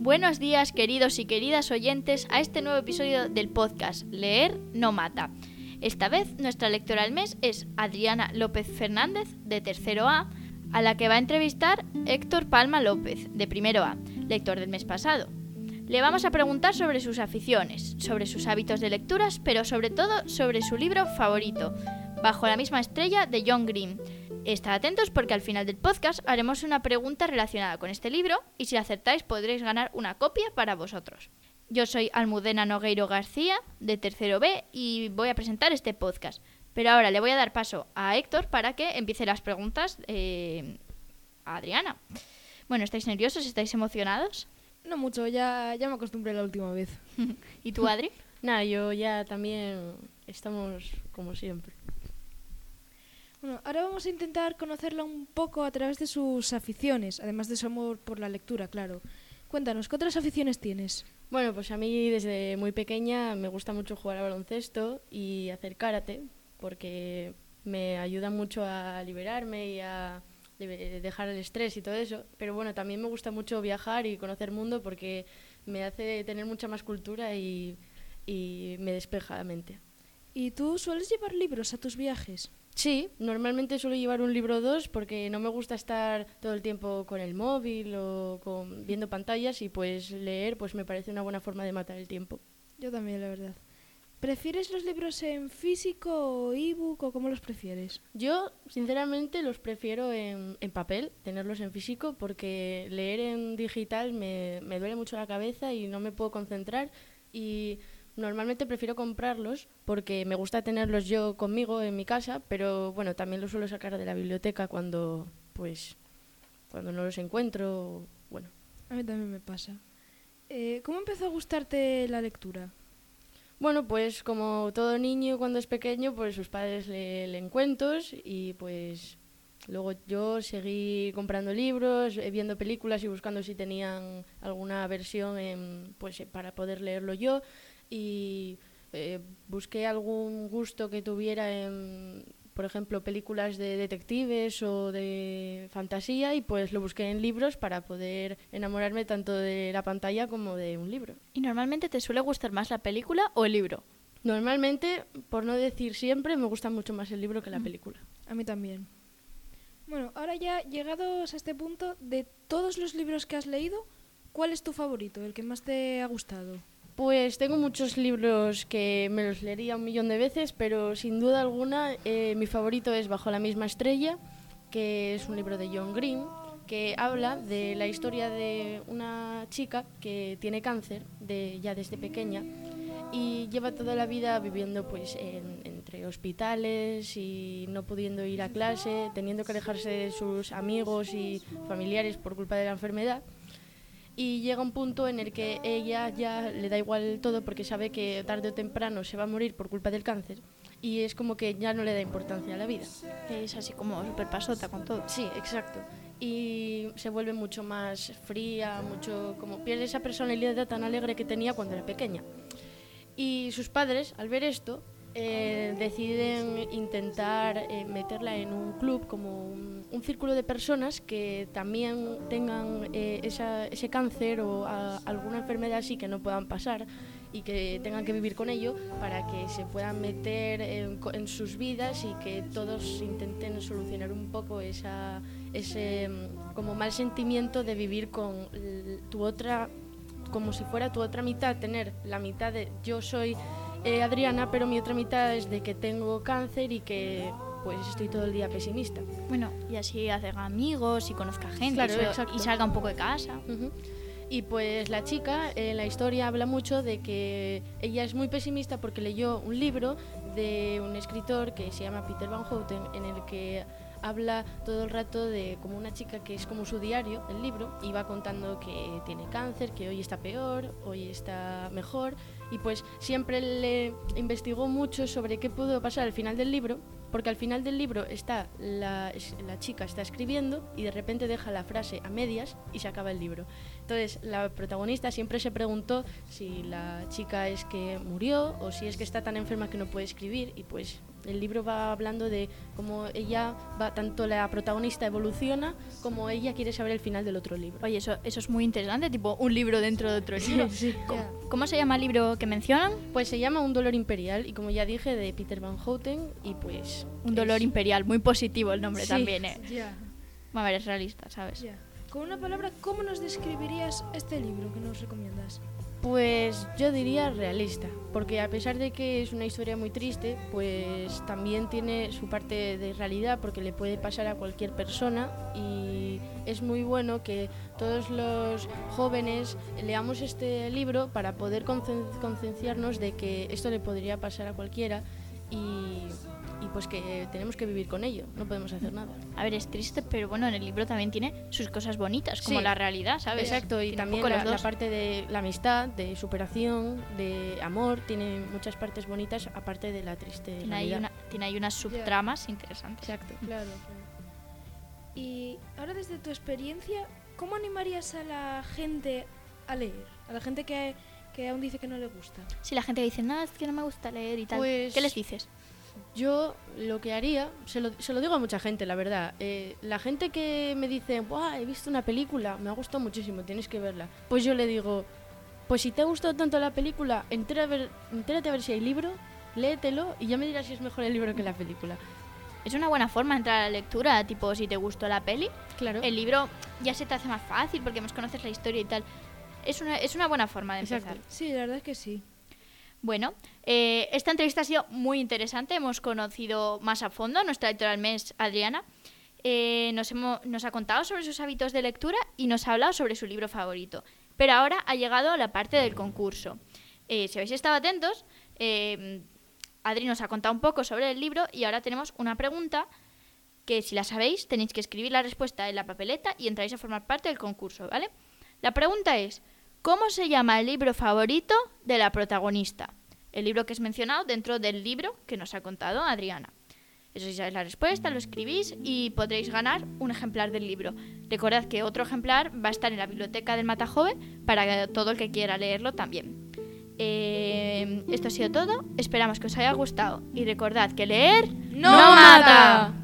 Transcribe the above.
Buenos días, queridos y queridas oyentes, a este nuevo episodio del podcast Leer no mata. Esta vez nuestra lectora del mes es Adriana López Fernández, de tercero A, a la que va a entrevistar Héctor Palma López, de primero A, lector del mes pasado. Le vamos a preguntar sobre sus aficiones, sobre sus hábitos de lecturas, pero sobre todo sobre su libro favorito, Bajo la misma estrella, de John Green. Estad atentos porque al final del podcast haremos una pregunta relacionada con este libro y si la acertáis podréis ganar una copia para vosotros. Yo soy Almudena Nogueiro García, de tercero B, y voy a presentar este podcast. Pero ahora le voy a dar paso a Héctor para que empiece las preguntas a Adriana. Bueno, ¿estáis nerviosos? ¿Estáis emocionados? No mucho, ya me acostumbré la última vez. ¿Y tú, Adri? Nada, yo ya también estamos como siempre. Bueno, ahora vamos a intentar conocerla un poco a través de sus aficiones, además de su amor por la lectura, claro. Cuéntanos, ¿qué otras aficiones tienes? Bueno, pues a mí desde muy pequeña me gusta mucho jugar al baloncesto y hacer karate, porque me ayuda mucho a liberarme y a dejar el estrés y todo eso. Pero bueno, también me gusta mucho viajar y conocer mundo porque me hace tener mucha más cultura y me despeja la mente. ¿Y tú sueles llevar libros a tus viajes? Sí, normalmente suelo llevar un libro o dos porque no me gusta estar todo el tiempo con el móvil o viendo pantallas y pues leer pues me parece una buena forma de matar el tiempo. Yo también, la verdad. ¿Prefieres los libros en físico o ebook o cómo los prefieres? Yo, sinceramente, los prefiero en papel, tenerlos en físico, porque leer en digital me duele mucho la cabeza y no me puedo concentrar y normalmente prefiero comprarlos porque me gusta tenerlos yo conmigo en mi casa, pero bueno, también los suelo sacar de la biblioteca cuando no los encuentro, bueno. A mí también me pasa. ¿Cómo empezó a gustarte la lectura? Bueno, pues como todo niño cuando es pequeño, pues sus padres le leen cuentos y pues luego yo seguí comprando libros, viendo películas y buscando si tenían alguna versión para poder leerlo yo. Y busqué algún gusto que tuviera en, por ejemplo, películas de detectives o de fantasía y pues lo busqué en libros para poder enamorarme tanto de la pantalla como de un libro. ¿Y normalmente te suele gustar más la película o el libro? Normalmente, por no decir siempre, me gusta mucho más el libro que la película. A mí también. Bueno, ahora ya llegados a este punto, de todos los libros que has leído, ¿cuál es tu favorito, el que más te ha gustado? Pues tengo muchos libros que me los leería 1.000.000 de veces, pero sin duda alguna mi favorito es Bajo la misma estrella, que es un libro de John Green, que habla de la historia de una chica que tiene cáncer ya desde pequeña y lleva toda la vida viviendo pues entre hospitales y no pudiendo ir a clase, teniendo que alejarse de sus amigos y familiares por culpa de la enfermedad. Y llega un punto en el que ella ya le da igual todo porque sabe que tarde o temprano se va a morir por culpa del cáncer y es como que ya no le da importancia a la vida. Es así como súper pasota con todo. Sí, exacto. Y se vuelve mucho más fría, como pierde esa personalidad tan alegre que tenía cuando era pequeña. Y sus padres, al ver esto, deciden intentar meterla en un club, como un círculo de personas que también tengan ese cáncer o alguna enfermedad así que no puedan pasar y que tengan que vivir con ello para que se puedan meter en sus vidas y que todos intenten solucionar un poco ese como mal sentimiento de vivir con tu otra, como si fuera tu otra mitad, tener la mitad de yo soy Adriana, pero mi otra mitad es de que tengo cáncer y que pues estoy todo el día pesimista. Bueno, y así hacer amigos y conozca gente, claro, y salga un poco de casa. Uh-huh. Y pues la chica, la historia habla mucho de que ella es muy pesimista porque leyó un libro de un escritor que se llama Peter Van Houten, en el que habla todo el rato de como una chica que es como su diario, el libro, y va contando que tiene cáncer, que hoy está peor, hoy está mejor, y pues siempre le investigó mucho sobre qué pudo pasar al final del libro, porque al final del libro está la chica está escribiendo y de repente deja la frase a medias y se acaba el libro. Entonces la protagonista siempre se preguntó si la chica es que murió o si es que está tan enferma que no puede escribir y pues el libro va hablando de cómo ella va, tanto la protagonista evoluciona como ella quiere saber el final del otro libro. Oye, eso es muy interesante, tipo un libro dentro de otro libro. Sí. ¿Cómo se llama el libro que mencionan? Pues se llama Un dolor imperial y como ya dije, de Peter Van Houten y pues... Un dolor imperial, muy positivo el nombre Sí. también, Ya, A ver, es realista, ¿sabes? ya. Con una palabra, ¿cómo nos describirías este libro que nos recomiendas? Pues yo diría realista, porque a pesar de que es una historia muy triste, pues también tiene su parte de realidad porque le puede pasar a cualquier persona y es muy bueno que todos los jóvenes leamos este libro para poder concienciarnos de que esto le podría pasar a cualquiera y pues que tenemos que vivir con ello, no podemos hacer nada. A ver, es triste, pero bueno, en el libro también tiene sus cosas bonitas, como Sí. la realidad, ¿sabes? Exacto, y Tiene un también poco la las dos. parte de la amistad, de superación, de amor, tiene muchas partes bonitas aparte de la triste realidad. Tiene ahí unas subtramas interesantes. Exacto. Claro. Y ahora desde tu experiencia, ¿cómo animarías a la gente a leer? A la gente que aún dice que no le gusta. Si la gente dice, no, es que no me gusta leer y tal, Pues- ¿qué les dices? Yo lo que haría, se lo digo a mucha gente, la verdad. La gente que me dice, ¡buah, he visto una película, me ha gustado muchísimo, tienes que verla! Pues yo le digo, pues si te ha gustado tanto la película, entérate a ver si hay libro, léetelo y ya me dirás si es mejor el libro que la película. Es una buena forma de entrar a la lectura, tipo, si te gustó la peli, Claro. el libro ya se te hace más fácil porque más conoces la historia y tal. Es una buena forma de empezar. Exacto. Sí, la verdad es que sí. Bueno, esta entrevista ha sido muy interesante. Hemos conocido más a fondo a nuestra lectora del mes, Adriana. Nos ha contado sobre sus hábitos de lectura y nos ha hablado sobre su libro favorito. Pero ahora ha llegado la parte del concurso. Si habéis estado atentos, Adri nos ha contado un poco sobre el libro y ahora tenemos una pregunta que, si la sabéis, tenéis que escribir la respuesta en la papeleta y entráis a formar parte del concurso, ¿vale? La pregunta es, ¿cómo se llama el libro favorito de la protagonista? El libro que es mencionado dentro del libro que nos ha contado Adriana. Eso, si sabéis la respuesta, lo escribís y podréis ganar un ejemplar del libro. Recordad que otro ejemplar va a estar en la biblioteca del Matajoven para todo el que quiera leerlo también. Esto ha sido todo. Esperamos que os haya gustado y recordad que leer ¡No mata!